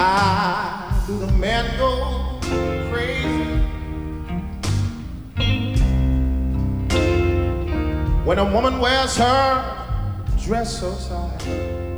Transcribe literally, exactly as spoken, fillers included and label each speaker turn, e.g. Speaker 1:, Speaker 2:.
Speaker 1: Why do the men go crazy when a woman wears her dress so tight?